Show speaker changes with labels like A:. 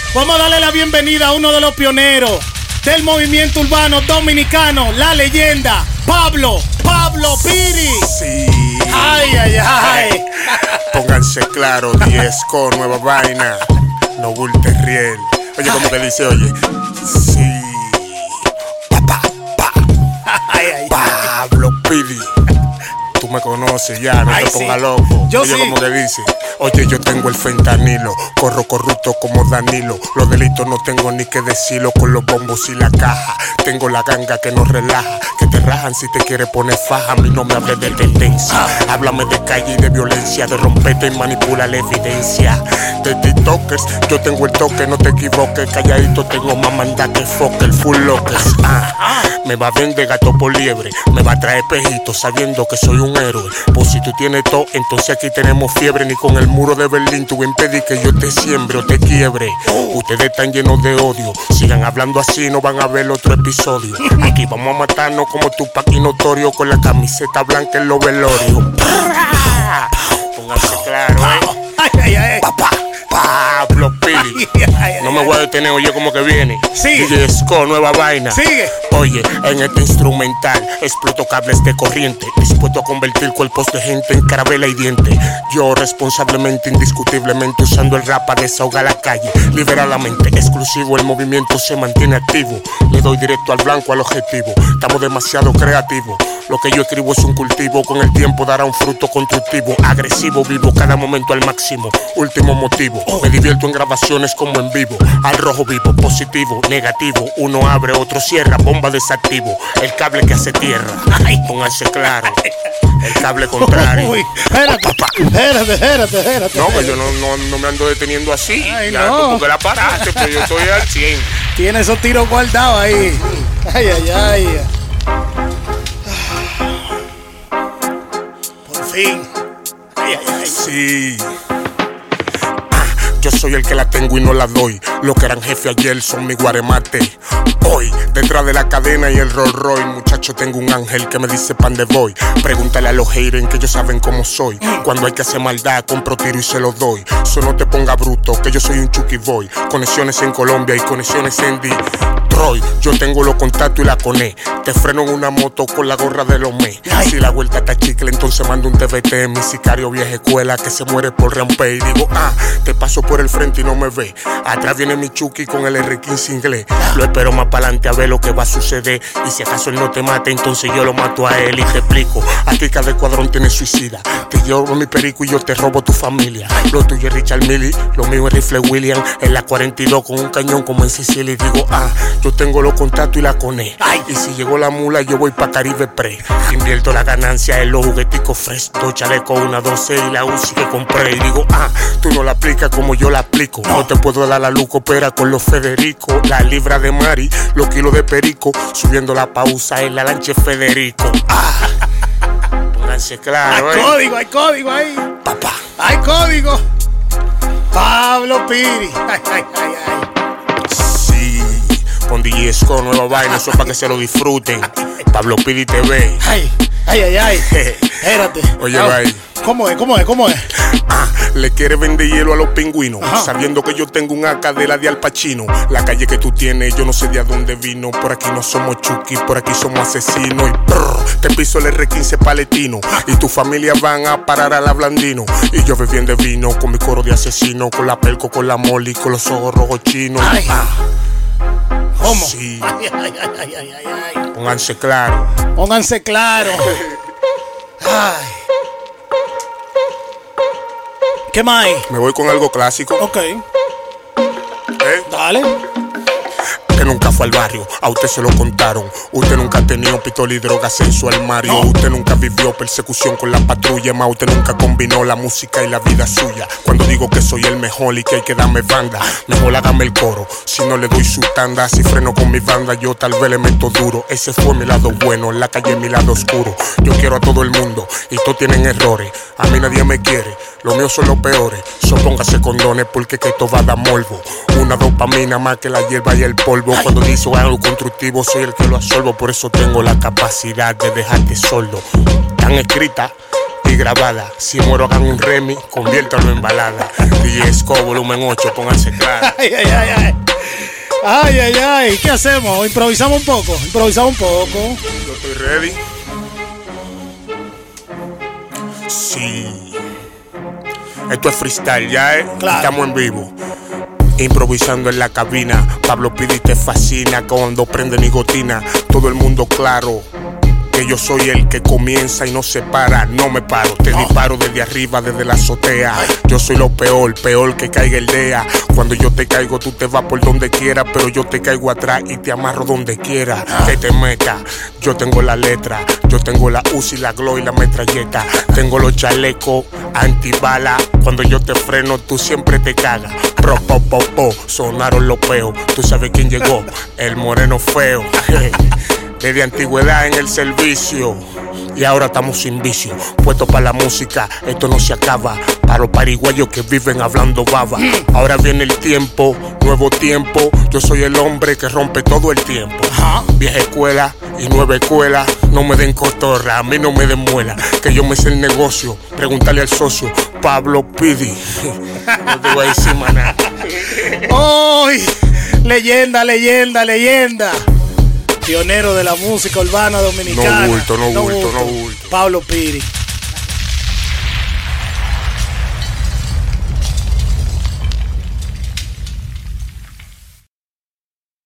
A: Vamos a darle la bienvenida a uno de los pioneros del movimiento urbano dominicano, la leyenda, Pablo Piri.
B: Sí.
A: Ay, ay, ay.
B: Pónganse claro, 10 con nueva vaina. No bulte riel. Oye, como que dice, oye. Sí.
A: Ay, ay,
B: Pablo Piri. Tú me conoces ya, no
A: ay,
B: te pongas
A: sí.
B: loco.
A: Yo
B: oye,
A: sí.
B: como que dice. Oye, yo tengo el fentanilo, corro corrupto como Danilo. Los delitos no tengo ni que decirlo, con los bombos y la caja. Tengo la ganga que nos relaja, que te rajan si te quieres poner faja. A mí no me hables de tendencia, háblame de calle y de violencia, de romperte y manipular la evidencia. De TikTokers, yo tengo el toque, no te equivoques. Calladito tengo más manda que foque, el full lockers. Me va a vender gato por liebre, me va a traer pejitos sabiendo que soy un héroe. Pues si tú tienes todo, entonces aquí tenemos fiebre. Ni con el muro de Berlín tú impedir que yo te siembre o te quiebre. Ustedes están llenos de odio, sigan hablando así, no van a ver otro episodio. Aquí vamos a matarnos como Tupac y Notorio, con la camiseta blanca en los velorios. Pónganse claro,
A: ay, ay, ay.
B: Pablo Piri. No me voy a detener, oye, como que viene.
A: Sigue.
B: DJ Sco, nueva vaina.
A: Sigue.
B: Oye, en este instrumental exploto cables de corriente, dispuesto a convertir cuerpos de gente en carabela y diente. Yo responsablemente, indiscutiblemente, usando el rap para desahogar la calle, liberar la mente, exclusivo, el movimiento se mantiene activo. Le doy directo al blanco, al objetivo. Estamos demasiado creativos. Lo que yo escribo es un cultivo, con el tiempo dará un fruto constructivo. Agresivo, vivo cada momento al máximo. Último motivo, me divierto en grabaciones como en vivo. Al rojo vivo, positivo, negativo. Uno abre, otro cierra, bomba desactivo. El cable que hace tierra, pónganse claro. El cable contrario.
A: Uy, espérate.
B: No, pues yo no me ando deteniendo así.
A: Ay,
B: ya,
A: no.
B: tú porque la paraste, pero yo estoy al 100.
A: Tiene esos tiros guardados ahí. Ay, ay, ay. Por fin. Ay, ay, ay.
B: Sí. Yo soy el que la tengo y no la doy. Los que eran jefe ayer son mi guaremate. Hoy, detrás de la cadena y el Rolls Royce, muchacho, tengo un ángel que me dice pan de voy. Pregúntale a los haters que ellos saben cómo soy. Cuando hay que hacer maldad, compro tiro y se los doy. So no te ponga bruto, que yo soy un Chucky Boy. Conexiones en Colombia y conexiones en Detroit. Yo tengo los contactos y la coné. Te freno en una moto con la gorra de los mes. Si la vuelta está chicle, entonces mando un TBT. Mi sicario vieja escuela que se muere por romper. Y digo, te paso por el frente y no me ve. Atrás viene mi Chucky con el R15 inglés. Lo espero más para adelante a ver lo que va a suceder. Y si acaso él no te mata, entonces yo lo mato a él. Y te explico, aquí cada escuadrón tiene suicida. Te llevo mi perico y yo te robo tu familia. Lo tuyo es Richard Mille, lo mío es rifle William. En la 42 con un cañón como en Sicilia. Y digo, yo tengo los contactos y la coné. Y si llegó la mula, yo voy pa' Caribe Pre. Invierto la ganancia en los jugueticos fresh. Dos chalecos, una 12 y la UCI que compré. Y digo, tú no la aplicas como yo la aplico. No te puedo dar la luz, coopera con los Federico. La libra de Mari, los kilos de perico. Subiendo la pausa en la lancha Federico. Pónganse claro,
A: Hay código ahí.
B: Papá.
A: Hay código. Pablo Piri. Ay, ay, ay, ay.
B: Sí, con DJ Sco, nueva vaina, eso es para que se lo disfruten. Pablo Piri TV.
A: Ay, ay, ay, ay. Espérate.
B: Oye, bye.
A: ¿Cómo es?
B: Le quiere vender hielo a los pingüinos,
A: Ajá.
B: sabiendo que yo tengo un AK de la de Al Pacino. La calle que tú tienes, yo no sé de a dónde vino. Por aquí no somos Chucky, por aquí somos asesinos. Y te piso el R15 paletino. Y tu familia van a parar a la Blandino. Y yo bebiendo de vino, con mi coro de asesino. Con la pelco, con la moli, con los ojos rojos chinos.
A: Ay. ¿Cómo?
B: Sí.
A: Ay, ay, ay, ay, ay, ay.
B: Pónganse claro.
A: Pónganse claro. Ay. ¿Qué más hay?
B: Me voy con algo clásico.
A: Ok. Dale.
B: Usted nunca fue al barrio, a usted se lo contaron. Usted nunca ha tenido pistola y drogas en su armario.
A: No.
B: Usted nunca vivió persecución con la patrulla. Más usted nunca combinó la música y la vida suya. Cuando digo que soy el mejor y que hay que darme banda, mejor hágame el coro. Si no le doy su tanda, si freno con mi banda, yo tal vez le meto duro. Ese fue mi lado bueno, en la calle mi lado oscuro. Yo quiero a todo el mundo y todos tienen errores. A mí nadie me quiere, los míos son los peores. So póngase condones porque que esto va a dar morbo. Una dopamina más que la hierba y el polvo. Cuando dice algo constructivo soy el que lo absorbo. Por eso tengo la capacidad de dejarte sordo. Tan escrita y grabada. Si muero hagan un remix, conviértalo en balada. DJ Sco, volumen 8, pónganse claro.
A: Ay, ay, ay, ay. Ay, ay, ay. ¿Qué hacemos? Improvisamos un poco.
B: Yo estoy ready. Sí. Esto es freestyle, ya
A: Claro.
B: Estamos en vivo. Improvisando en la cabina. Pablo Pidi te fascina cuando prende nicotina. Todo el mundo claro que yo soy el que comienza y no se para. No me paro, te disparo desde arriba, desde la azotea. Yo soy lo peor, peor que caiga el DEA. Cuando yo te caigo tú te vas por donde quiera, pero yo te caigo atrás y te amarro donde quiera. Que te meta, yo tengo la letra, yo tengo la Uzi, la Glow y la metralleta. Tengo los chalecos antibala. Cuando yo te freno tú siempre te cagas. Pro, po, po, po, sonaron los peos. Tú sabes quién llegó, el moreno feo. Desde antigüedad en el servicio y ahora estamos sin vicio. Puesto para la música, esto no se acaba. Para los pariguayos que viven hablando baba. Ahora viene el tiempo, nuevo tiempo. Yo soy el hombre que rompe todo el tiempo. Vieja escuela y nueva escuela. No me den cotorra, a mí no me den muela. Que yo me sé el negocio, pregúntale al socio Pablo Pidi. No te voy a decir más nada.
A: ¡Ay! Leyenda, leyenda, leyenda. Pionero de la música urbana dominicana.
B: No bulto.
A: Pablo Pidi.